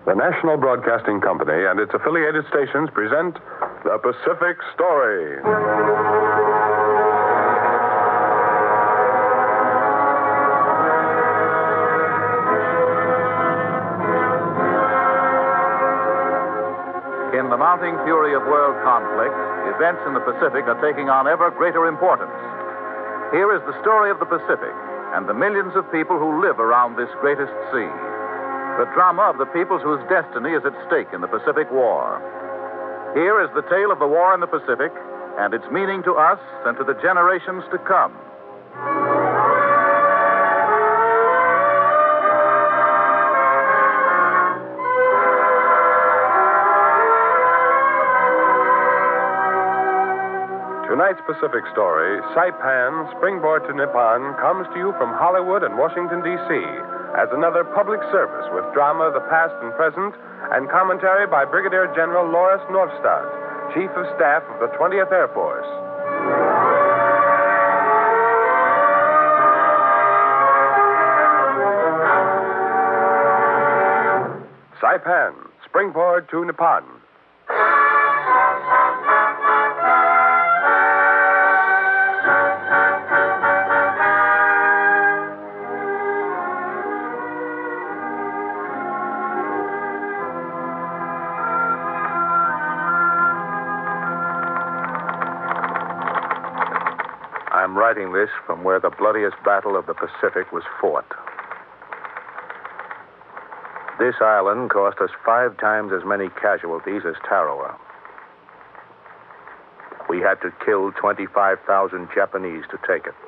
The National Broadcasting Company and its affiliated stations present The Pacific Story. In the mounting fury of world conflict, events in the Pacific are taking on ever greater importance. Here is the story of the Pacific and the millions of people who live around this greatest sea. The drama of the peoples whose destiny is at stake in the Pacific War. Here is the tale of the war in the Pacific and its meaning to us and to the generations to come. Tonight's Pacific Story, Saipan, Springboard to Nippon, comes to you from Hollywood and Washington, D.C., as another public service with drama of the past and present and commentary by Brigadier General Loris Norstad, Chief of Staff of the 20th Air Force. Saipan, Springboard to Nippon. I'm writing this from where the bloodiest battle of the Pacific was fought. This island cost us 5 times as many casualties as Tarawa. We had to kill 25,000 Japanese to take it.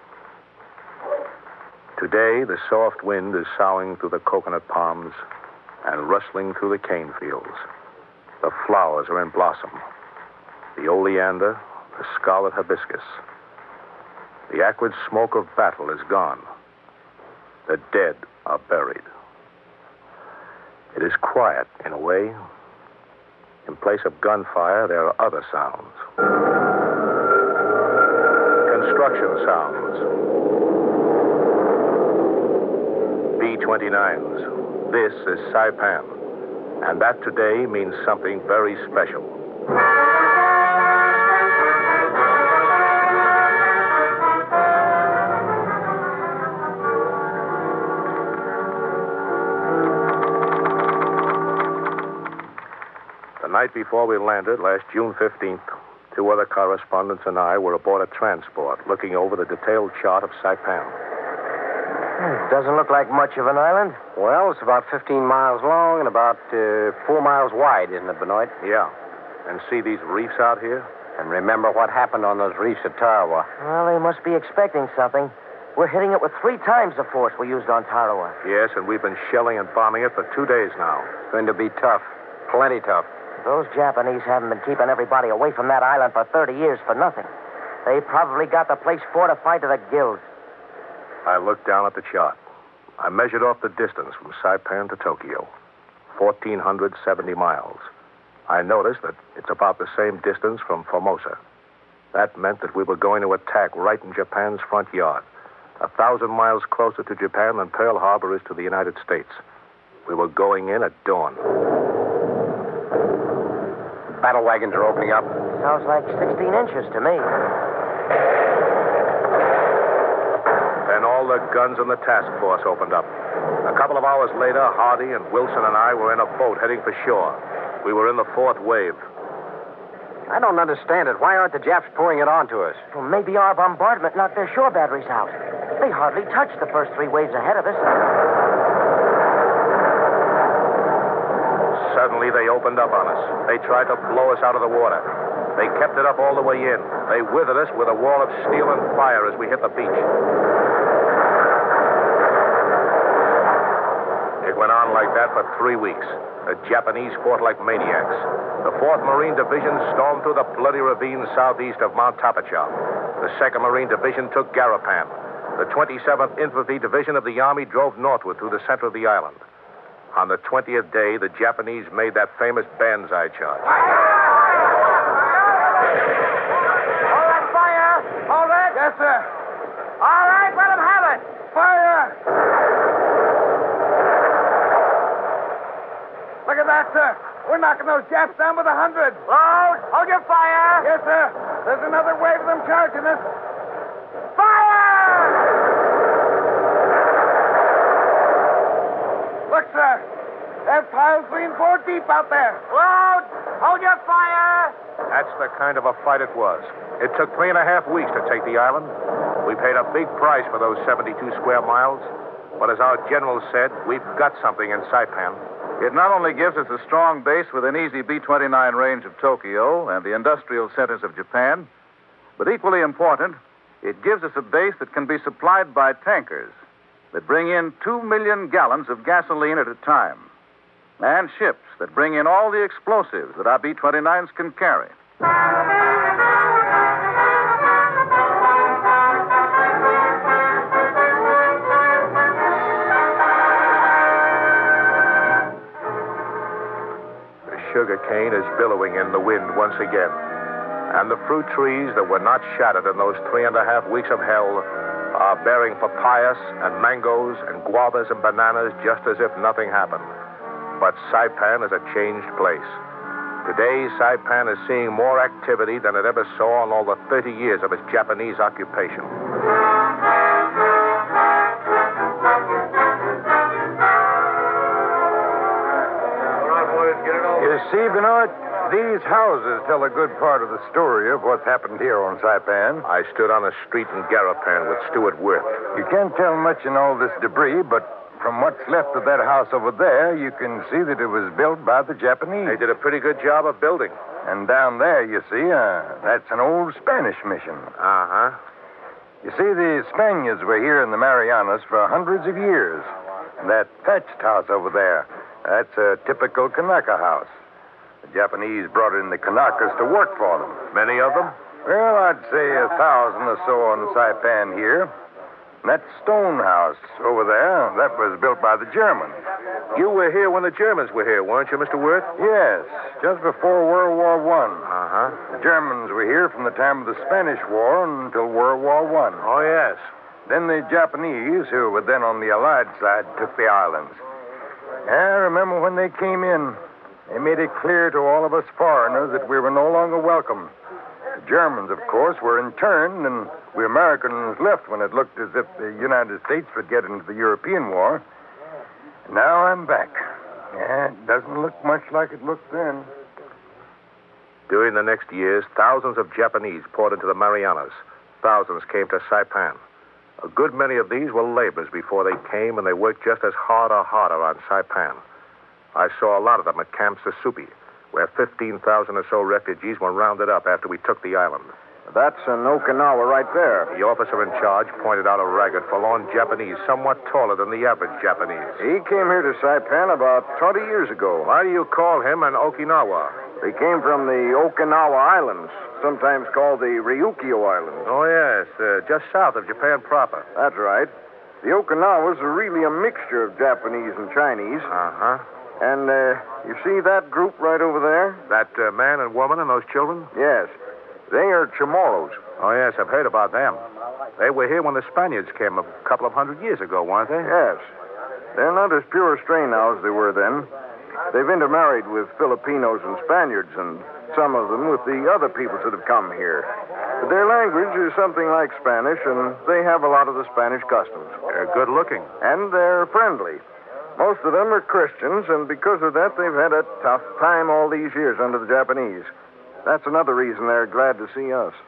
Today, the soft wind is soughing through the coconut palms and rustling through the cane fields. The flowers are in blossom. The oleander, the scarlet hibiscus. The acrid smoke of battle is gone. The dead are buried. It is quiet, in a way. In place of gunfire, there are other sounds. Construction sounds. B-29s. This is Saipan. And that today means something very special. The night before we landed, last June 15th, 2 other correspondents and I were aboard a transport looking over the detailed chart of Saipan. It doesn't look like much of an island. Well, it's about 15 miles long and about 4 miles wide, isn't it, Benoit? Yeah. And see these reefs out here? And remember what happened on those reefs at Tarawa. Well, they must be expecting something. We're hitting it with 3 times the force we used on Tarawa. Yes, and we've been shelling and bombing it for 2 days now. It's going to be tough. Plenty tough. Those Japanese haven't been keeping everybody away from that island for 30 years for nothing. They probably got the place fortified to the gills. I looked down at the chart. I measured off the distance from Saipan to Tokyo. 1,470 miles. I noticed that it's about the same distance from Formosa. That meant that we were going to attack right in Japan's front yard. 1,000 miles closer to Japan than Pearl Harbor is to the United States. We were going in at dawn. Battle wagons are opening up. Sounds like 16 inches to me. Then all the guns in the task force opened up. A couple of hours later, Hardy and Wilson and I were in a boat heading for shore. We were in the 4th wave. I don't understand it. Why aren't the Japs pouring it on to us? Well, maybe our bombardment knocked their shore batteries out. They hardly touched the first 3 waves ahead of us. Suddenly, they opened up on us. They tried to blow us out of the water. They kept it up all the way in. They withered us with a wall of steel and fire as we hit the beach. It went on like that for 3 weeks. The Japanese fought like maniacs. The 4th Marine Division stormed through the bloody ravine southeast of Mount Tapachau. The 2nd Marine Division took Garapan. The 27th Infantry Division of the Army drove northward through the center of the island. On the 20th day, the Japanese made that famous banzai charge. All right, fire! Hold it! Yes, sir. All right, let them have it! Fire! Look at that, sir. We're knocking those Japs down with 100. Load! Hold your fire! Yes, sir. There's another wave of them charging us. Fire! Look, sir. That pile's 3 and 4 deep out there. Load! Hold your fire! That's the kind of a fight it was. It took 3.5 weeks to take the island. We paid a big price for those 72 square miles. But as our general said, we've got something in Saipan. It not only gives us a strong base with an easy B-29 range of Tokyo and the industrial centers of Japan, but equally important, it gives us a base that can be supplied by tankers that bring in 2 million gallons of gasoline at a time, and ships that bring in all the explosives that our B-29s can carry. Sugar cane is billowing in the wind once again. And the fruit trees that were not shattered in those 3.5 weeks of hell are bearing papayas and mangoes and guavas and bananas just as if nothing happened. But Saipan is a changed place. Today, Saipan is seeing more activity than it ever saw in all the 30 years of its Japanese occupation. You see, Bernard, these houses tell a good part of the story of what's happened here on Saipan. I stood on a street in Garapan with Stuart Worth. You can't tell much in all this debris, but from what's left of that house over there, you can see that it was built by the Japanese. They did a pretty good job of building. And down there, you see, that's an old Spanish mission. Uh-huh. You see, the Spaniards were here in the Marianas for hundreds of years. And that thatched house over there, that's a typical Kanaka house. The Japanese brought in the Kanakas to work for them. Many of them? Well, I'd say 1,000 or so on Saipan here. And that stone house over there, that was built by the Germans. You were here when the Germans were here, weren't you, Mr. Worth? Yes, just before World War I. Uh-huh. The Germans were here from the time of the Spanish War until World War I. Oh, yes. Then the Japanese, who were then on the Allied side, took the islands. I remember when they came in, they made it clear to all of us foreigners that we were no longer welcome. The Germans, of course, were interned, and we Americans left when it looked as if the United States would get into the European War. Now I'm back. Yeah, it doesn't look much like it looked then. During the next years, thousands of Japanese poured into the Marianas. Thousands came to Saipan. A good many of these were laborers before they came, and they worked just as hard or harder on Saipan. I saw a lot of them at Camp Sasupi, where 15,000 or so refugees were rounded up after we took the island. That's an Okinawa right there. The officer in charge pointed out a ragged, forlorn Japanese, somewhat taller than the average Japanese. He came here to Saipan about 20 years ago. Why do you call him an Okinawa? He came from the Okinawa Islands, sometimes called the Ryukyu Islands. Oh, yes, just south of Japan proper. That's right. The Okinawas are really a mixture of Japanese and Chinese. Uh-huh. And you see that group right over there? That man and woman and those children? Yes. They are Chamorros. Oh, yes, I've heard about them. They were here when the Spaniards came a couple of 100 years ago, weren't they? Yes. They're not as pure a strain now as they were then. They've intermarried with Filipinos and Spaniards, and some of them with the other peoples that have come here. But their language is something like Spanish, and they have a lot of the Spanish customs. They're good looking. And they're friendly. Most of them are Christians, and because of that, they've had a tough time all these years under the Japanese. That's another reason they're glad to see us.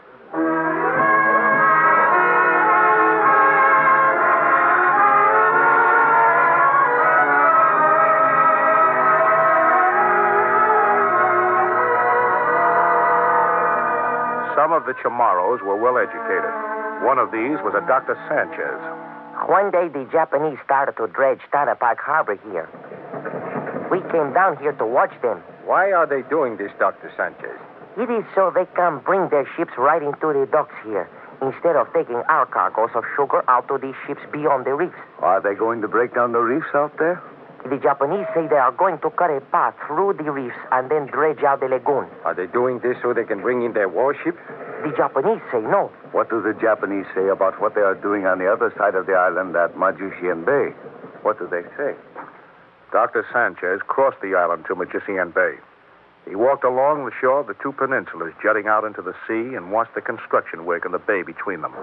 Some of the Chamorros were well educated. One of these was a Dr. Sanchez. One day, the Japanese started to dredge Stana Park Harbor here. We came down here to watch them. Why are they doing this, Dr. Sanchez? It is so they can bring their ships right into the docks here, instead of taking our cargoes of sugar out to these ships beyond the reefs. Are they going to break down the reefs out there? The Japanese say they are going to cut a path through the reefs and then dredge out the lagoon. Are they doing this so they can bring in their warships? The Japanese say no. What do the Japanese say about what they are doing on the other side of the island at Majushian Bay? What do they say? Dr. Sanchez crossed the island to Magician Bay. He walked along the shore of the two peninsulas jutting out into the sea and watched the construction work in the bay between them.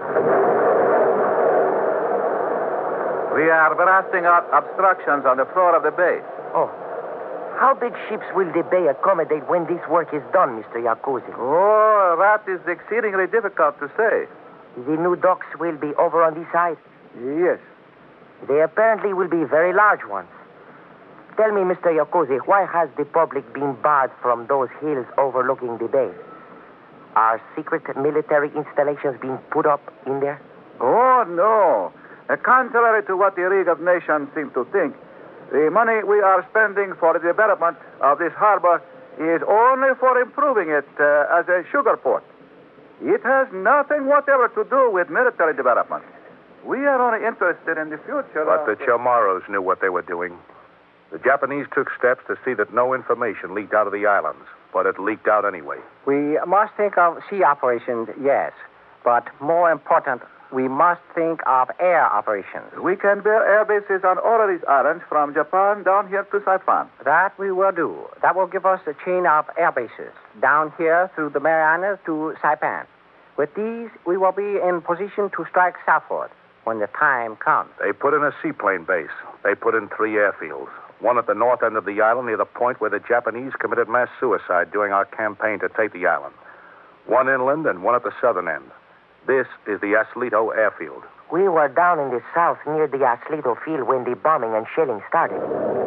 We are blasting out obstructions on the floor of the bay. Oh. How big ships will the bay accommodate when this work is done, Mr. Yakuzi? Oh, that is exceedingly difficult to say. The new docks will be over on this side? Yes. They apparently will be very large ones. Tell me, Mr. Yakuzi, why has the public been barred from those hills overlooking the bay? Are secret military installations being put up in there? Oh, no. Contrary to what the League of Nations seem to think, the money we are spending for the development of this harbor is only for improving it as a sugar port. It has nothing whatever to do with military development. We are only interested in the future. But the Chamorros knew what they were doing. The Japanese took steps to see that no information leaked out of the islands, but it leaked out anyway. We must think of sea operations, yes. But more important, we must think of air operations. We can build air bases on all of these islands from Japan down here to Saipan. That we will do. That will give us a chain of air bases down here through the Marianas to Saipan. With these, we will be in position to strike southward when the time comes. They put in a seaplane base. They put in 3 airfields. One at the north end of the island near the point where the Japanese committed mass suicide during our campaign to take the island. One inland and one at the southern end. This is the Aslito airfield. We were down in the south near the Aslito field when the bombing and shelling started.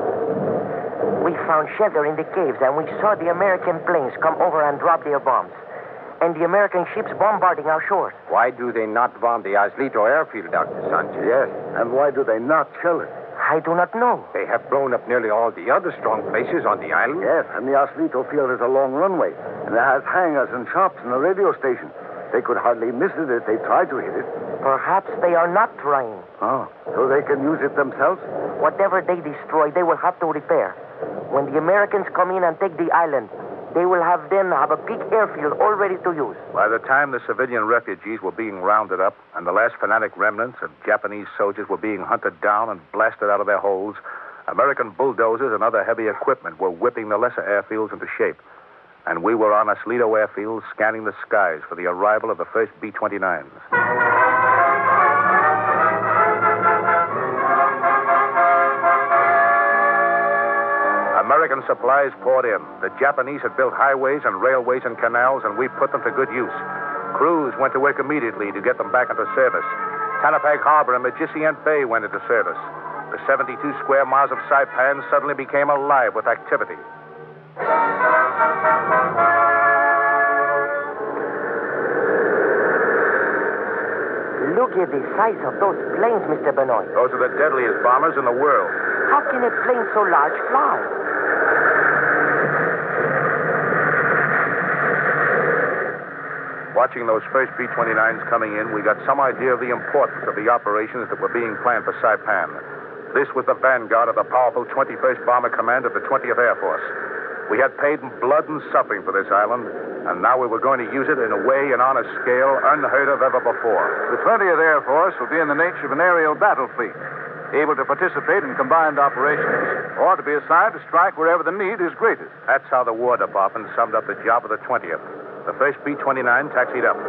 We found shelter in the caves and we saw the American planes come over and drop their bombs. And the American ships bombarding our shores. Why do they not bomb the Aslito airfield, Dr. Sanchez? Yes, and why do they not shell it? I do not know. They have blown up nearly all the other strong places on the island. Yes, and the Aslito field has a long runway, and it has hangars and shops and a radio station. They could hardly miss it if they tried to hit it. Perhaps they are not trying. Oh, so they can use it themselves? Whatever they destroy, they will have to repair. When the Americans come in and take the island, they will have a big airfield all ready to use. By the time the civilian refugees were being rounded up and the last fanatic remnants of Japanese soldiers were being hunted down and blasted out of their holes, American bulldozers and other heavy equipment were whipping the lesser airfields into shape. And we were on Aslito airfield scanning the skies for the arrival of the first B-29s. American supplies poured in. The Japanese had built highways and railways and canals, and we put them to good use. Crews went to work immediately to get them back into service. Tanapag Harbor and Magician Bay went into service. The 72 square miles of Saipan suddenly became alive with activity. Look at the size of those planes, Mr. Benoit. Those are the deadliest bombers in the world. How can a plane so large fly? Watching those first B-29s coming in, we got some idea of the importance of the operations that were being planned for Saipan. This was the vanguard of the powerful 21st Bomber Command of the 20th Air Force. We had paid in blood and suffering for this island, and now we were going to use it in a way and on a scale unheard of ever before. The 20th Air Force will be in the nature of an aerial battle fleet, able to participate in combined operations, or to be assigned to strike wherever the need is greatest. That's how the War Department summed up the job of the 20th. The first B-29 taxied up.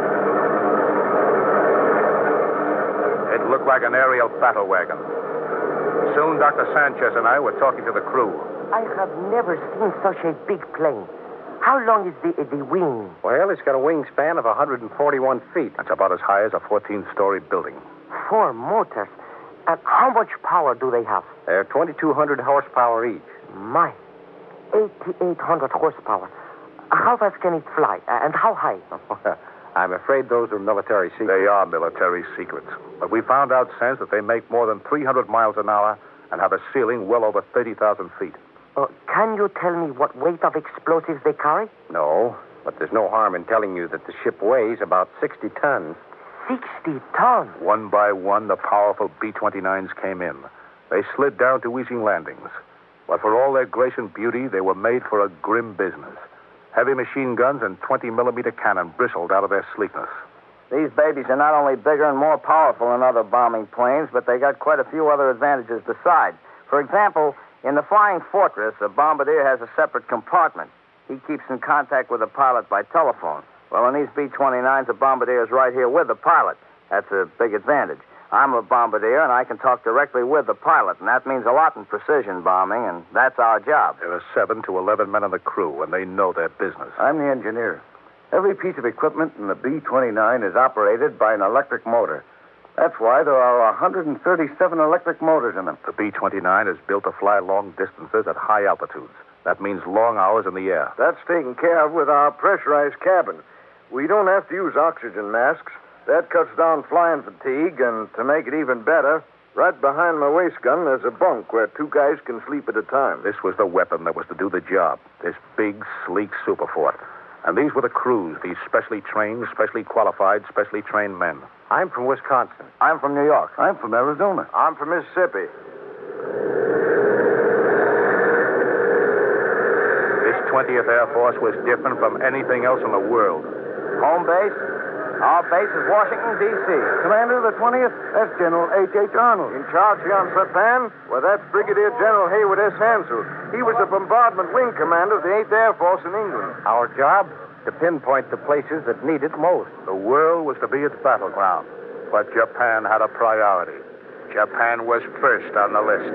It looked like an aerial battle wagon. Soon, Dr. Sanchez and I were talking to the crew. I have never seen such a big plane. How long is the wing? Well, it's got a wingspan of 141 feet. That's about as high as a 14-story building. 4 motors. And how much power do they have? They're 2,200 horsepower each. My, 8,800 horsepower. How fast can it fly? And how high? I'm afraid those are military secrets. They are military secrets. But we found out since that they make more than 300 miles an hour and have a ceiling well over 30,000 feet. Can you tell me what weight of explosives they carry? No, but there's no harm in telling you that the ship weighs about 60 tons. 60 tons? One by one, the powerful B-29s came in. They slid down to easy landings. But for all their grace and beauty, they were made for a grim business. Heavy machine guns and 20-millimeter cannon bristled out of their sleekness. These babies are not only bigger and more powerful than other bombing planes, but they got quite a few other advantages besides. For example, In the Flying Fortress, a bombardier has a separate compartment. He keeps in contact with the pilot by telephone. Well, in these B-29s, the bombardier is right here with the pilot. That's a big advantage. I'm a bombardier, and I can talk directly with the pilot, and that means a lot in precision bombing, and that's our job. There are 7 to 11 men on the crew, and they know their business. I'm the engineer. Every piece of equipment in the B-29 is operated by an electric motor. That's why there are 137 electric motors in them. The B-29 is built to fly long distances at high altitudes. That means long hours in the air. That's taken care of with our pressurized cabin. We don't have to use oxygen masks. That cuts down flying fatigue, and to make it even better, right behind my waist gun, there's a bunk where 2 guys can sleep at a time. This was the weapon that was to do the job. This big, sleek Superfort. And these were the crews, these specially trained, specially qualified, specially trained men. I'm from Wisconsin. I'm from New York. I'm from Arizona. I'm from Mississippi. This 20th Air Force was different from anything else in the world. Home base? Our base is Washington, D.C. Commander of the 20th, that's General H.H. Arnold. In charge here on Saipan? Well, that's Brigadier General Hayward S. Hansel. He was the bombardment wing commander of the 8th Air Force in England. Our job? To pinpoint the places that need it most. The world was to be its battleground, but Japan had a priority. Japan was first on the list.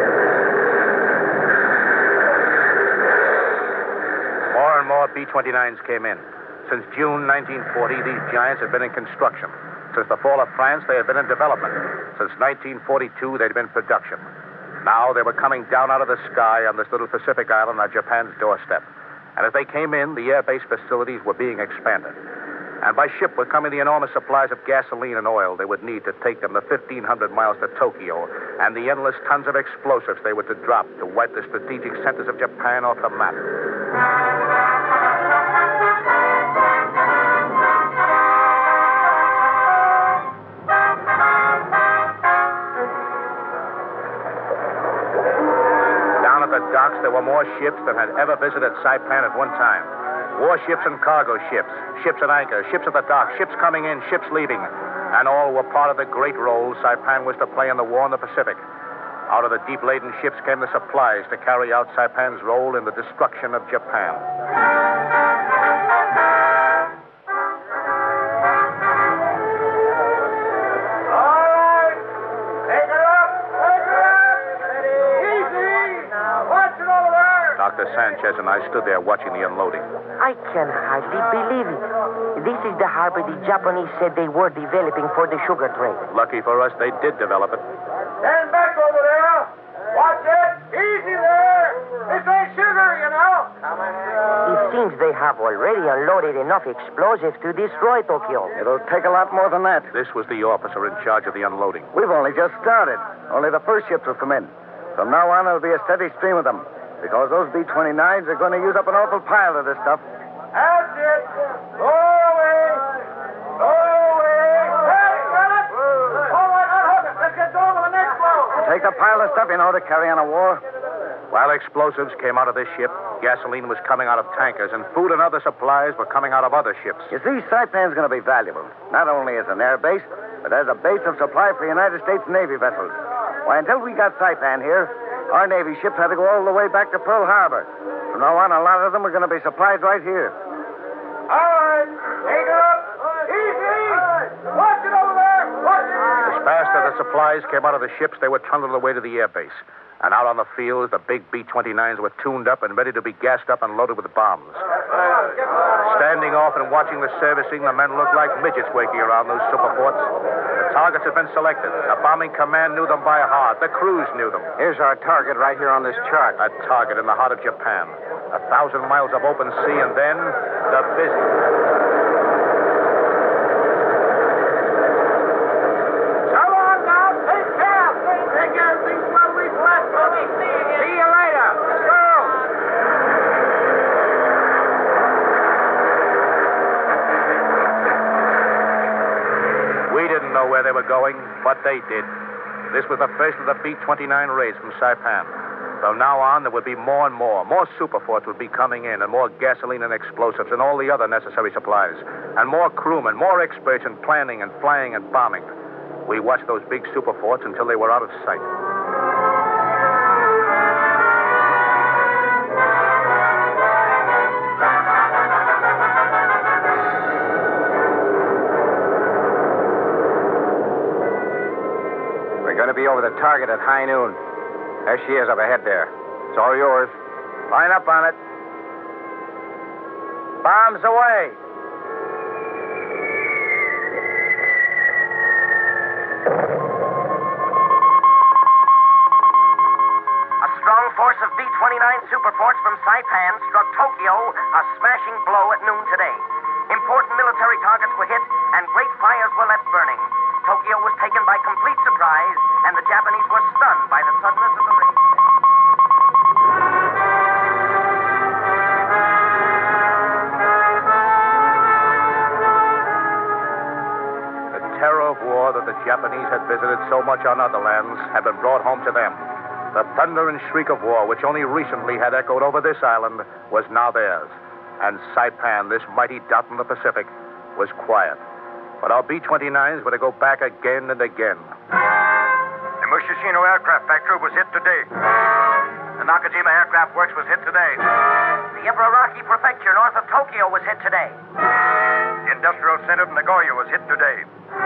More and more B-29s came in. Since June 1940, these giants had been in construction. Since the fall of France, they had been in development. Since 1942, they'd been in production. Now they were coming down out of the sky on this little Pacific island on Japan's doorstep. And as they came in, the air-base facilities were being expanded. And by ship were coming the enormous supplies of gasoline and oil they would need to take them the 1,500 miles to Tokyo, and the endless tons of explosives they were to drop to wipe the strategic centers of Japan off the map. The docks, there were more ships than had ever visited Saipan at one time. Warships and cargo ships, ships at anchor, ships at the dock, ships coming in, ships leaving. And all were part of the great role Saipan was to play in the war in the Pacific. Out of the deep-laden ships came the supplies to carry out Saipan's role in the destruction of Japan. Dr. Sanchez and I stood there watching the unloading. I can hardly believe it. This is the harbor the Japanese said they were developing for the sugar trade. Lucky for us, they did develop it. Stand back over there. Watch it. Easy there. This ain't sugar, you know. It seems they have already unloaded enough explosives to destroy Tokyo. It'll take a lot more than that. This was the officer in charge of the unloading. We've only just started. Only the first ships will come in. From now on, there'll be a steady stream of them. Because those B-29s are going to use up an awful pile of this stuff. That's it. Go away. Go away. Hey, got it? All right, unhook it. Let's get going to the next load. Take a pile of stuff, you know, to carry on a war. While explosives came out of this ship, gasoline was coming out of tankers, and food and other supplies were coming out of other ships. You see, Saipan's going to be valuable, not only as an air base, but as a base of supply for United States Navy vessels. Why, until we got Saipan here, our Navy ships had to go all the way back to Pearl Harbor. From now on, a lot of them are going to be supplied right here. All right. Take it up. Easy. Watch it over there. Watch it. As fast as the supplies came out of the ships, they were trundled away to the airbase. And out on the fields, the big B-29s were tuned up and ready to be gassed up and loaded with bombs. Standing off and watching the servicing, the men looked like midgets working around those superforts. The targets had been selected. The bombing command knew them by heart. The crews knew them. Here's our target right here on this chart. A target in the heart of Japan. 1,000 miles of open sea, and then the business. Where they were going, but they did. This was the first of the B-29 raids from Saipan. From now on, there would be more and more. More superforts would be coming in, and more gasoline and explosives and all the other necessary supplies. And more crewmen, more experts in planning and flying and bombing. We watched those big superforts until they were out of sight. the target at high noon. There she is up ahead there. It's all yours. Line up on it. Bombs away. A strong force of B-29 Superforts from Saipan struck Tokyo a smashing blow at noon today. Important military targets were hit, and great fires were left burning. Tokyo was taken by complete surprise, and the Japanese were stunned by the suddenness of the raid. The terror of war that the Japanese had visited so much on other lands had been brought home to them. The thunder and shriek of war, which only recently had echoed over this island, was now theirs. And Saipan, this mighty dot in the Pacific, was quiet. But our B-29s were to go back again and again. The Musashino Aircraft Factory was hit today. The Nakajima Aircraft Works was hit today. The Ibaraki Prefecture north of Tokyo was hit today. The Industrial Center of Nagoya was hit today.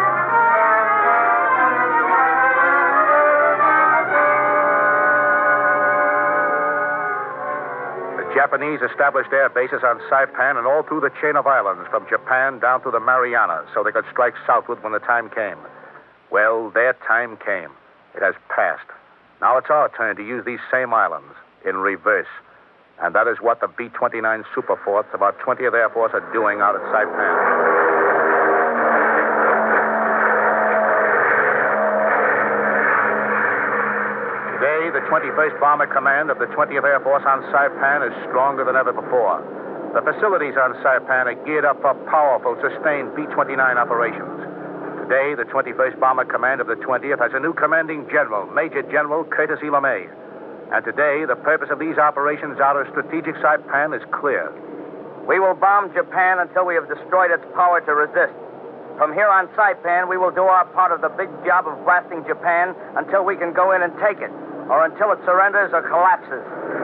Japanese established air bases on Saipan and all through the chain of islands, from Japan down to the Marianas, so they could strike southward when the time came. Well, their time came. It has passed. Now it's our turn to use these same islands in reverse. And that is what the B-29 Superforts of our 20th Air Force are doing out at Saipan. Today, the 21st Bomber Command of the 20th Air Force on Saipan is stronger than ever before. The facilities on Saipan are geared up for powerful, sustained B-29 operations. Today, the 21st Bomber Command of the 20th has a new commanding general, Major General Curtis E. LeMay. And today, the purpose of these operations out of strategic Saipan is clear. We will bomb Japan until we have destroyed its power to resist. From here on Saipan, we will do our part of the big job of blasting Japan until we can go in and take it, or until it surrenders or collapses.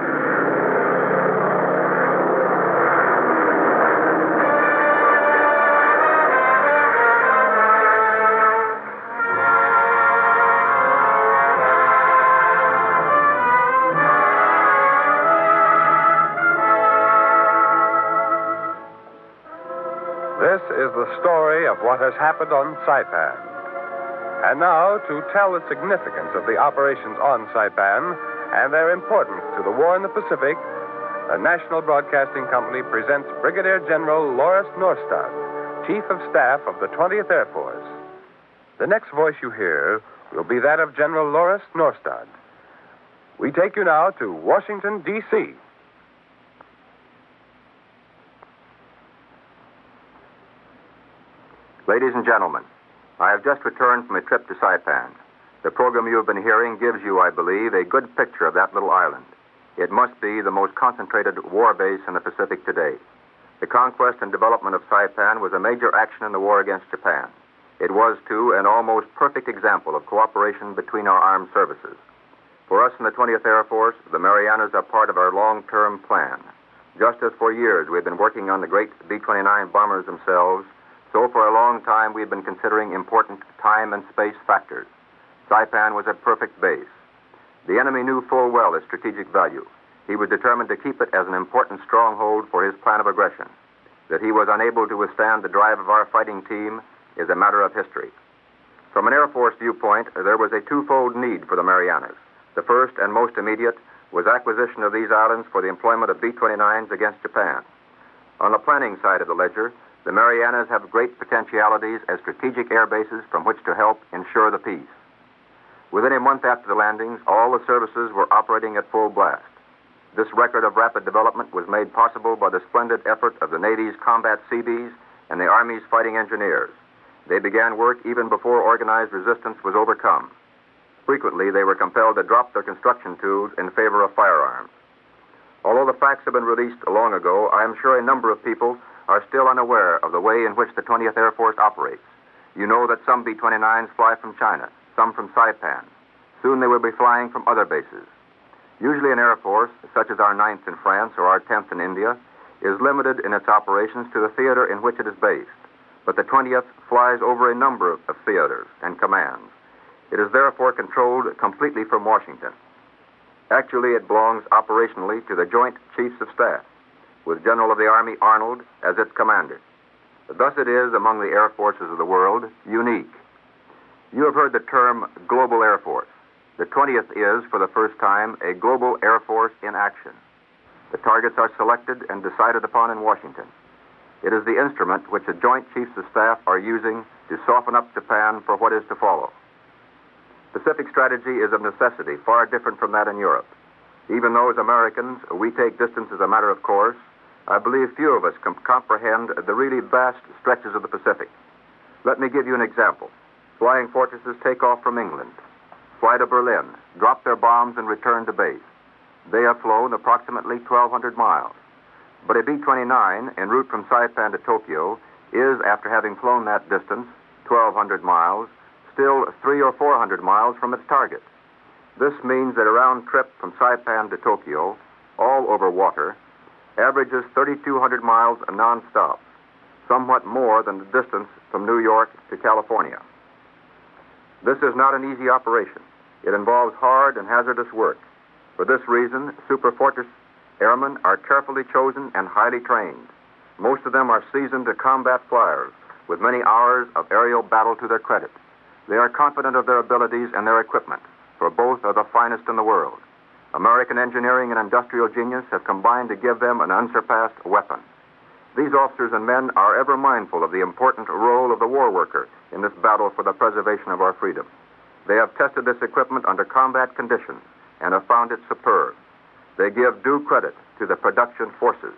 This is the story of what has happened on Saipan. And now, to tell the significance of the operations on Saipan and their importance to the war in the Pacific, the National Broadcasting Company presents Brigadier General Loris Norstad, Chief of Staff of the 20th Air Force. The next voice you hear will be that of General Loris Norstad. We take you now to Washington, D.C. Ladies and gentlemen, I have just returned from a trip to Saipan. The program you have been hearing gives you, I believe, a good picture of that little island. It must be the most concentrated war base in the Pacific today. The conquest and development of Saipan was a major action in the war against Japan. It was, too, an almost perfect example of cooperation between our armed services. For us in the 20th Air Force, the Marianas are part of our long-term plan. Just as for years we have been working on the great B-29 bombers themselves, so for a long time we've been considering important time and space factors. Saipan was a perfect base. The enemy knew full well its strategic value. He was determined to keep it as an important stronghold for his plan of aggression. That he was unable to withstand the drive of our fighting team is a matter of history. From an Air Force viewpoint, there was a twofold need for the Marianas. The first and most immediate was acquisition of these islands for the employment of B-29s against Japan. On the planning side of the ledger, the Marianas have great potentialities as strategic air bases from which to help ensure the peace. Within a month after the landings, all the services were operating at full blast. This record of rapid development was made possible by the splendid effort of the Navy's combat Seabees and the Army's fighting engineers. They began work even before organized resistance was overcome. Frequently, they were compelled to drop their construction tools in favor of firearms. Although the facts have been released long ago, I am sure a number of people are still unaware of the way in which the 20th Air Force operates. You know that some B-29s fly from China, some from Saipan. Soon they will be flying from other bases. Usually an Air Force, such as our 9th in France or our 10th in India, is limited in its operations to the theater in which it is based. But the 20th flies over a number of theaters and commands. It is therefore controlled completely from Washington. Actually, it belongs operationally to the Joint Chiefs of Staff, with General of the Army Arnold as its commander. Thus it is, among the air forces of the world, unique. You have heard the term Global Air Force. The 20th is, for the first time, a Global Air Force in action. The targets are selected and decided upon in Washington. It is the instrument which the Joint Chiefs of Staff are using to soften up Japan for what is to follow. Pacific strategy is of necessity far different from that in Europe. Even though as Americans we take distance as a matter of course, I believe few of us can comprehend the really vast stretches of the Pacific. Let me give you an example. Flying fortresses take off from England, fly to Berlin, drop their bombs, and return to base. They have flown approximately 1,200 miles. But a B-29 en route from Saipan to Tokyo is, after having flown that distance, 1,200 miles, still 300 or 400 miles from its target. This means that a round trip from Saipan to Tokyo, all over water, averages 3,200 miles nonstop, somewhat more than the distance from New York to California. This is not an easy operation. It involves hard and hazardous work. For this reason, Super Fortress airmen are carefully chosen and highly trained. Most of them are seasoned combat flyers with many hours of aerial battle to their credit. They are confident of their abilities and their equipment, for both are the finest in the world. American engineering and industrial genius have combined to give them an unsurpassed weapon. These officers and men are ever mindful of the important role of the war worker in this battle for the preservation of our freedom. They have tested this equipment under combat conditions and have found it superb. They give due credit to the production forces.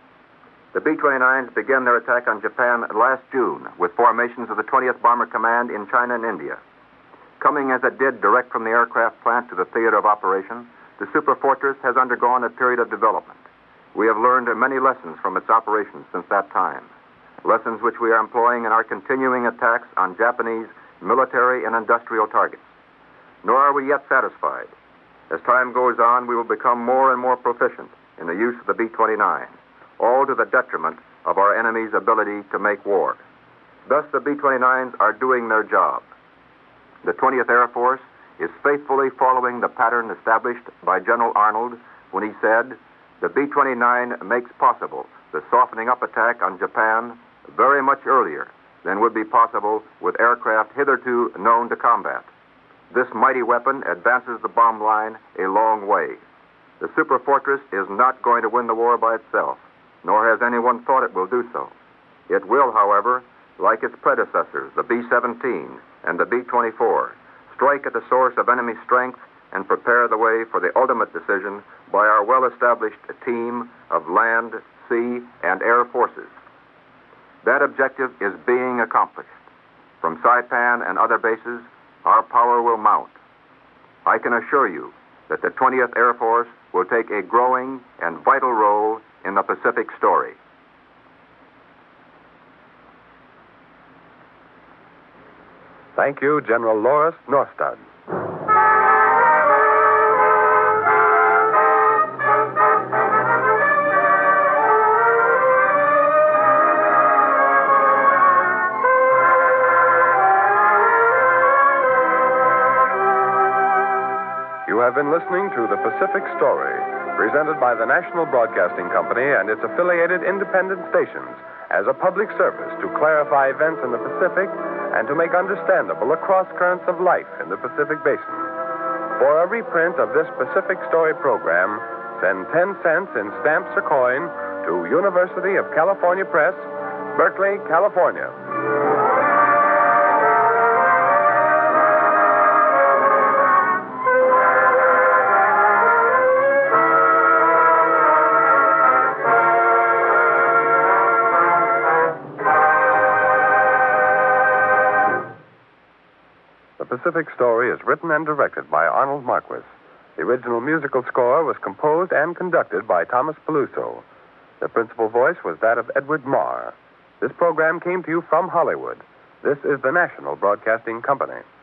The B-29s began their attack on Japan last June with formations of the 20th Bomber Command in China and India. Coming as it did direct from the aircraft plant to the theater of operation, the Super Fortress has undergone a period of development. We have learned many lessons from its operations since that time, lessons which we are employing in our continuing attacks on Japanese military and industrial targets. Nor are we yet satisfied. As time goes on, we will become more and more proficient in the use of the B-29, all to the detriment of our enemy's ability to make war. Thus, the B-29s are doing their job. The 20th Air Force is faithfully following the pattern established by General Arnold when he said, "The B-29 makes possible the softening up attack on Japan very much earlier than would be possible with aircraft hitherto known to combat. This mighty weapon advances the bomb line a long way. The Super Fortress is not going to win the war by itself, nor has anyone thought it will do so. It will, however, like its predecessors, the B-17 and the B-24, strike at the source of enemy strength and prepare the way for the ultimate decision by our well-established team of land, sea, and air forces. That objective is being accomplished. From Saipan and other bases, our power will mount. I can assure you that the 20th Air Force will take a growing and vital role in the Pacific story." Thank you, General Loris Norstad. You have been listening to The Pacific Story, presented by the National Broadcasting Company and its affiliated independent stations as a public service to clarify events in the Pacific and to make understandable the cross-currents of life in the Pacific Basin. For a reprint of this Pacific Story program, send 10 cents in stamps or coin to University of California Press, Berkeley, California. The Pacific Story is written and directed by Arnold Marquis. The original musical score was composed and conducted by Thomas Peluso. The principal voice was that of Edward Marr. This program came to you from Hollywood. This is the National Broadcasting Company.